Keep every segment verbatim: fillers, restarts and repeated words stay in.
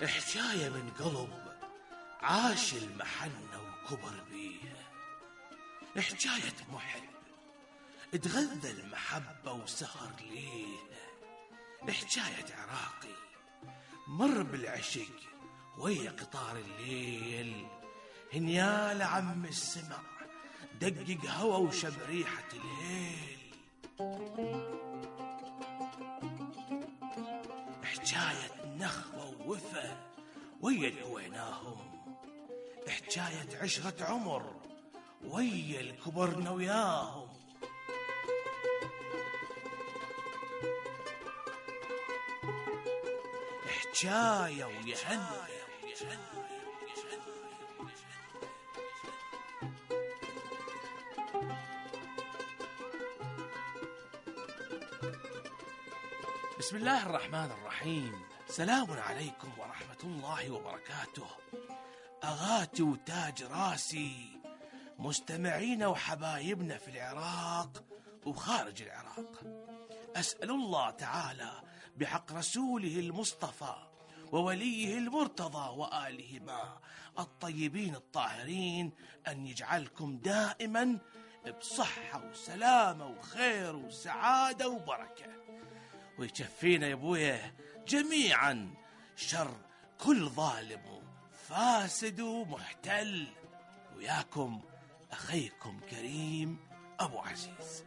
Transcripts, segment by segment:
حكاية من قلب عاش المحنة وكبر بيها، حكاية محب اتغذى المحبة وسهر ليها، حكاية عراقي مر بالعشق ويا قطار الليل، هنيال عم السمع دقق هوى وشب ريحة الهيل. حكاية نخوة ووفا ويا اللي ويناهم، حكاية عشرة عمر ويا الكبرنا وياهم. حكاية ويهنى بسم الله الرحمن الرحيم. سلام عليكم ورحمة الله وبركاته. أغاتي وتاج راسي مستمعين وحبايبنا في العراق وخارج العراق، أسأل الله تعالى بحق رسوله المصطفى ووليه المرتضى وآلهما الطيبين الطاهرين أن يجعلكم دائما بصحة وسلامة وخير وسعادة وبركة، ويكفينا يا ابويا جميعا شر كل ظالم فاسد ومحتل. وياكم أخيكم كريم أبو عزيز.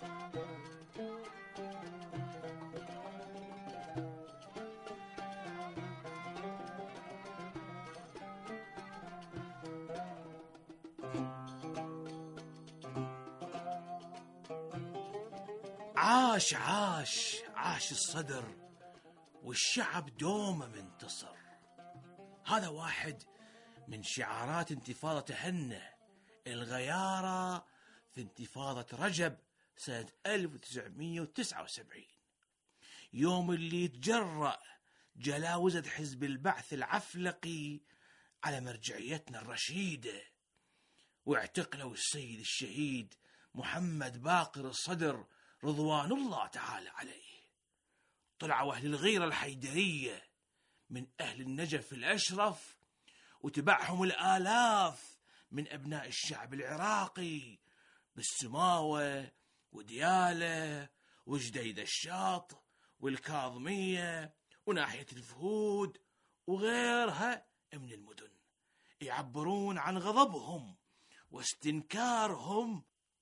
عاش عاش عاش الصدر والشعب دوما منتصر. هذا واحد من شعارات انتفاضة تهنة الغيارة في انتفاضة رجب سنة ألف وتسعمية وتسعة وسبعين، يوم اللي تجرأ جلاوزة حزب البعث العفلقي على مرجعيتنا الرشيدة، واعتقلوا السيد الشهيد محمد باقر الصدر رضوان الله تعالى عليه. طلعوا أهل الغيرة الحيدرية من أهل النجف الأشرف، وتبعهم الآلاف من أبناء الشعب العراقي بالسماوة وديالة وجديد الشاط والكاظمية وناحية الفهود وغيرها من المدن، يعبرون عن غضبهم واستنكارهم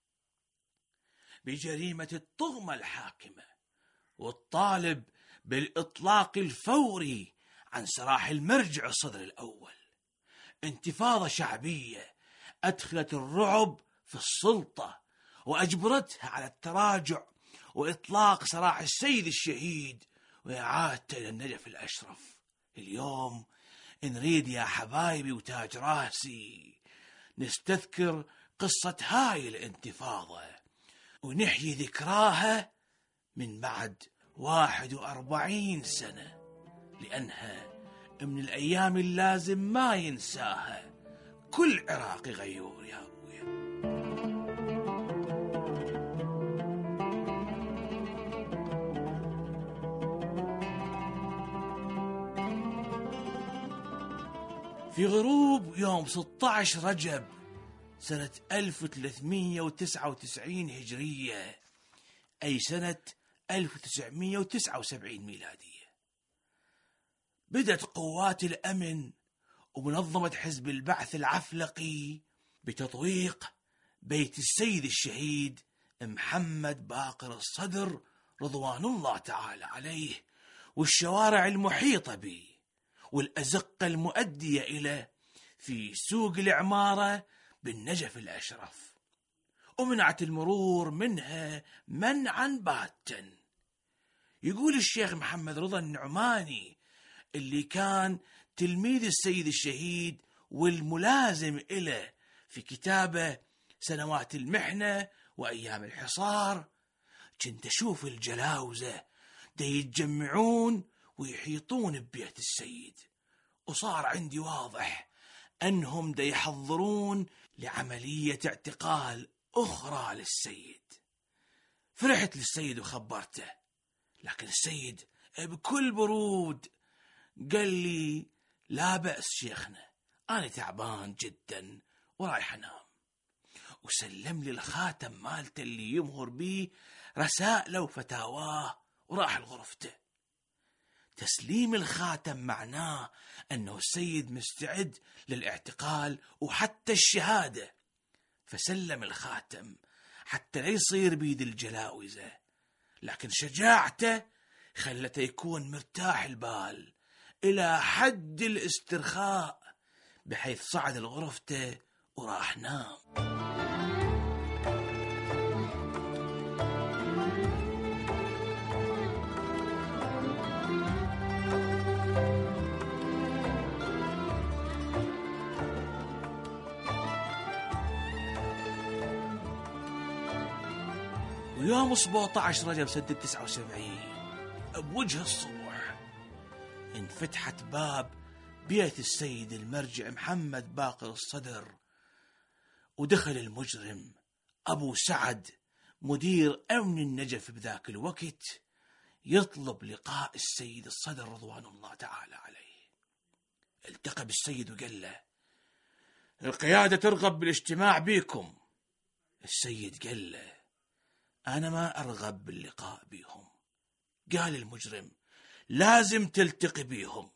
بجريمة الطغمة الحاكمة، والطالب بالإطلاق الفوري عن سراح المرجع الصدر الأول. انتفاضة شعبية أدخلت الرعب في السلطة وأجبرتها على التراجع وإطلاق سراح السيد الشهيد وإعادته إلى النجف الأشرف. اليوم نريد يا حبايبي وتاج راسي نستذكر قصة هاي الانتفاضة ونحيي ذكراها من بعد واحد وأربعين سنة، لأنها من الأيام اللازم ما ينساها كل عراقي غيور يا أبويا. في غروب يوم ستة عشر رجب سنة ألف وثلاثمية وتسعة وتسعين هجرية، أي سنة ألف وتسعمية وتسعة وسبعين ميلادية، بدأت قوات الأمن ومنظمة حزب البعث العفلقي بتطويق بيت السيد الشهيد محمد باقر الصدر رضوان الله تعالى عليه والشوارع المحيطة به والأزقة المؤدية إلى في سوق العمارة بالنجف الأشرف، ومنعت المرور منها منعا باتا. يقول الشيخ محمد رضا النعماني اللي كان تلميذ السيد الشهيد والملازم إله في كتابه سنوات المحنة وأيام الحصار، كنت أشوف الجلاوزة دا يتجمعون ويحيطون ببيت السيد، وصار عندي واضح أنهم دا يحضرون لعملية اعتقال أخرى للسيد. فرحت للسيد وخبرته، لكن السيد بكل برود قال لي لا بأس شيخنا، أنا تعبان جدا ورايح أنام. وسلم لي الخاتم مالته اللي يمهر بيه رسائله وفتاواه وراح لغرفته. تسليم الخاتم معناه أنه السيد مستعد للاعتقال وحتى الشهادة، فسلم الخاتم حتى لا يصير بيد الجلاوزة، لكن شجاعته خلته يكون مرتاح البال إلى حد الاسترخاء، بحيث صعد لغرفته وراح نام. ويوم سبعة عشر رجب سنة تسعة وسبعين بوجه الصبح انفتحت باب بيت السيد المرجع محمد باقر الصدر، ودخل المجرم أبو سعد مدير أمن النجف بذاك الوقت يطلب لقاء السيد الصدر رضوان الله تعالى عليه. التقى بالسيد وقال له: القيادة ترغب بالاجتماع بكم. السيد قال له: أنا ما أرغب باللقاء بهم. قال المجرم: لازم تلتقي بيهم.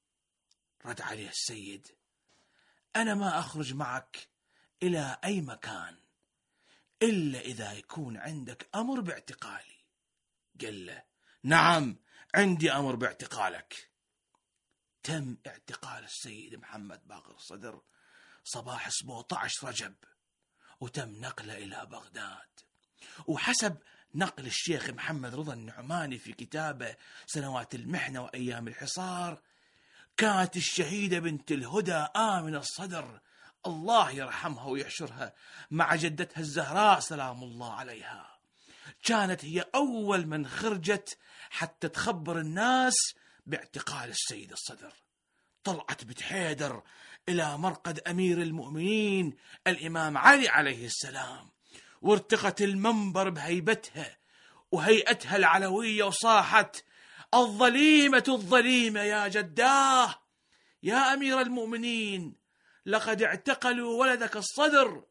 رد عليه السيد: أنا ما أخرج معك إلى أي مكان إلا إذا يكون عندك أمر باعتقالي. قال له: نعم، عندي أمر باعتقالك. تم اعتقال السيد محمد باقر الصدر صباح سبعة عشر رجب، وتم نقله إلى بغداد. وحسب نقل الشيخ محمد رضا النعماني في كتابه سنوات المحنة وأيام الحصار، كانت الشهيدة بنت الهدى آمنة الصدر الله يرحمها ويحشرها مع جدتها الزهراء سلام الله عليها، كانت هي أول من خرجت حتى تخبر الناس باعتقال السيد الصدر. طلعت بنت حيدر إلى مرقد أمير المؤمنين الإمام علي عليه السلام، وارتقت المنبر بهيبتها وهيئتها العلوية وصاحت: الظليمة الظليمة يا جداه، يا أمير المؤمنين، لقد اعتقلوا ولدك الصدر.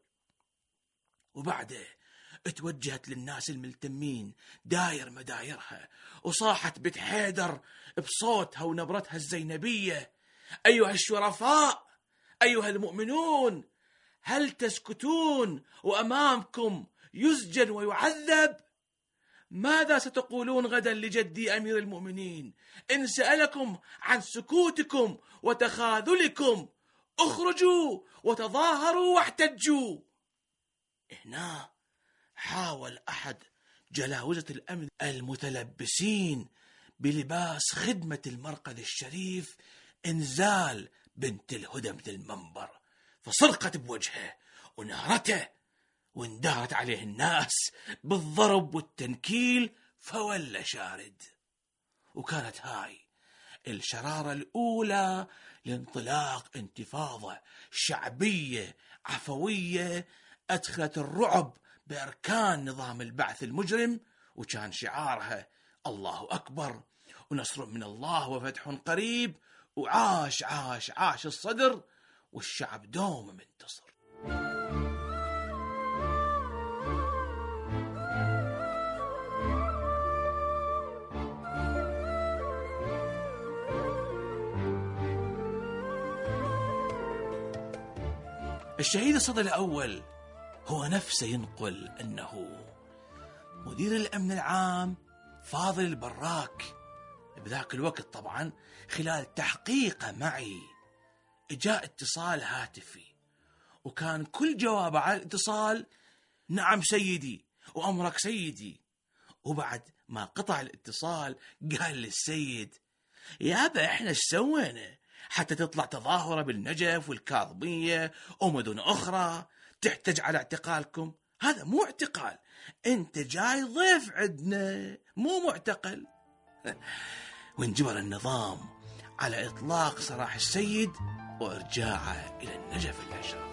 وبعده اتوجهت للناس الملتمين داير مدايرها، وصاحت بنت حيدر بصوتها ونبرتها الزينبية: أيها الشرفاء، أيها المؤمنون، هل تسكتون وأمامكم يسجن ويعذب؟ ماذا ستقولون غدا لجدي أمير المؤمنين إن سألكم عن سكوتكم وتخاذلكم؟ اخرجوا وتظاهروا واحتجوا. هنا حاول أحد جلاوزة الأمن المتلبسين بلباس خدمة المرقد الشريف إنزال بنت الهدى من المنبر، فصرخت بوجهه ونهرته، واندارت عليه الناس بالضرب والتنكيل فولى شارد. وكانت هاي الشرارة الأولى لانطلاق انتفاضة شعبية عفوية أدخلت الرعب بأركان نظام البعث المجرم، وكان شعارها: الله أكبر ونصر من الله وفتح قريب، وعاش عاش عاش الصدر، والشعب دوم منتصر. الشهيد الصدر الأول هو نفسه ينقل أنه مدير الأمن العام فاضل البراك بذاك الوقت طبعا خلال تحقيقه معي جاء اتصال هاتفي، وكان كل جوابه على الاتصال: نعم سيدي وأمرك سيدي. وبعد ما قطع الاتصال قال للسيد: يابا احنا ايش سوينا حتى تطلع تظاهرة بالنجف والكاظمية ومدن أخرى تحتج على اعتقالكم؟ هذا مو اعتقال، انت جاي ضيف عندنا مو معتقل. وانجبر النظام على إطلاق سراح السيد وإرجاعه إلى النجف الأشرف.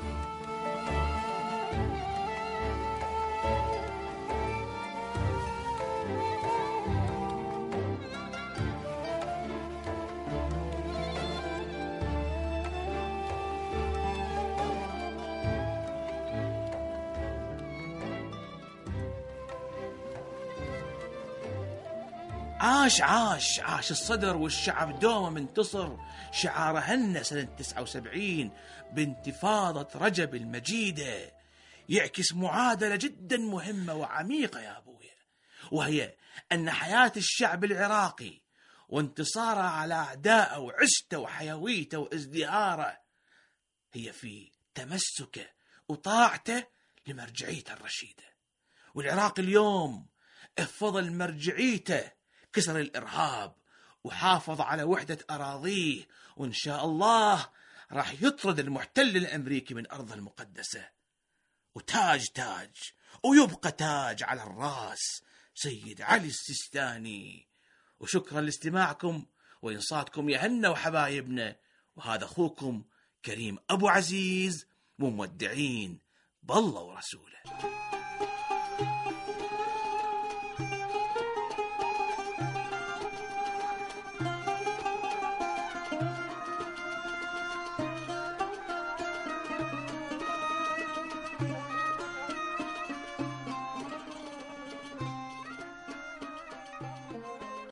عاش عاش عاش الصدر والشعب دوما منتصر، شعارهن سنة تسعة وسبعين بانتفاضة رجب المجيدة، يعكس معادلة جدا مهمة وعميقة يا أبويا، وهي أن حياة الشعب العراقي وانتصاره على أعدائه وعزته وحيويته وازدهاره هي في تمسكه وطاعته لمرجعيته الرشيدة. والعراق اليوم بفضل مرجعيته كسر الإرهاب وحافظ على وحدة أراضيه، وإن شاء الله راح يطرد المحتل الأمريكي من أرضه المقدسة، وتاج تاج ويبقى تاج على الراس سيد علي السيستاني. وشكرا لاستماعكم وإنصاتكم يا هنا وحبايبنا، وهذا أخوكم كريم أبو عزيز، مودعين بالله ورسوله.